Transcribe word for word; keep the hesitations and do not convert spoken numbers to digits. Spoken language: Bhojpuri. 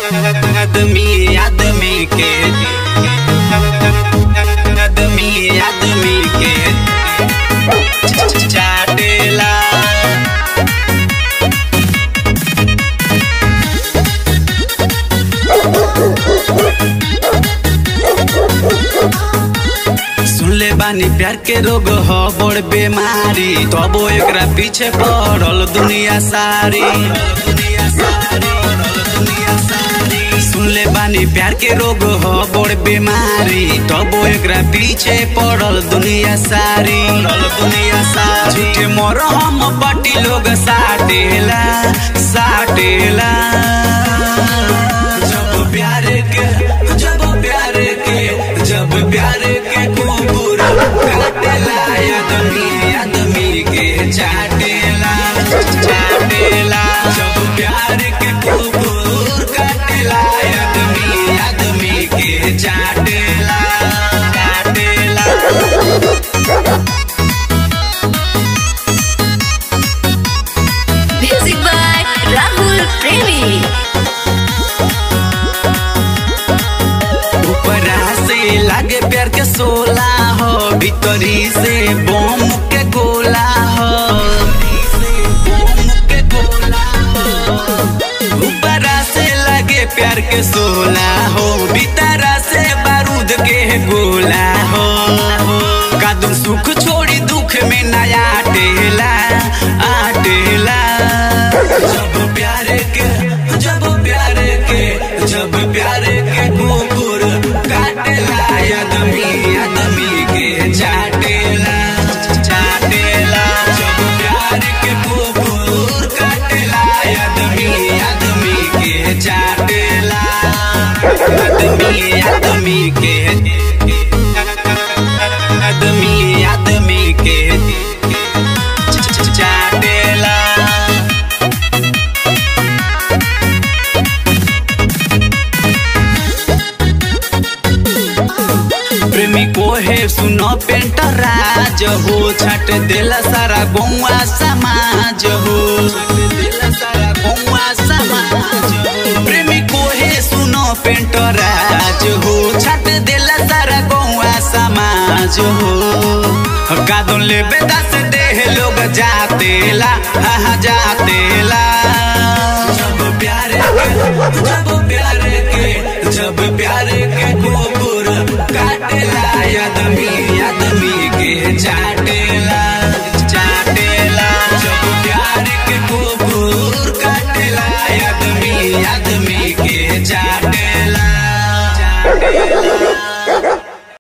आदमी आदमी के आदमी आदमी के चाटेला। सुनले बानी प्यार के रोग हो बड़ बीमारी, तबो एकरा पीछे पड़ल दुनिया सारी। सुनले बानी प्यार के रोग हो बड़ बीमारी, तबो एकरा पीछे पड़ल दुनिया सारी। दुनिया सारी झूठे मरहम पट्टी लोग साटेला साटेला। जब प्यार के जब प्यार के जब प्यार के कुकुर काटेला, आदमी आदमी के चाटेला चाटेला। जब प्यार के कुकुर काटेला, आदमी आदमी के चाटेला चाटेला। Music by Rahul Premi। ऊपरा से लागे प्यार के सोला हो, भीतरी से बम के गोला हो। ऊपरा से लागे प्यार के सोला हो, भीतरा से बारूद के गोला हो। कादुन सुख छोड़ी दुख में नया आटेला आटेला। जब प्यार के जब प्यार के जब प्यार के कुकुर काटेला, आदमी आदमी के चाटेला चाटेला। जब प्यार के कुकुर काटेला, आदमी आदमी के चाटेला आदमी आदमी के आदमी आदमी के चाटेला। प्रेमी को है सुनो पेंटर राज हो, छट देला सारा गौवा समाज हो। प्रेमी को है सुनो पेंटर राज हो, छट देला सारा गौवा समाज हो। कादुन ले बेदास देह लोग जातेला हाँ जातेला। जब प्यार के जब प्यार के जब प्यार के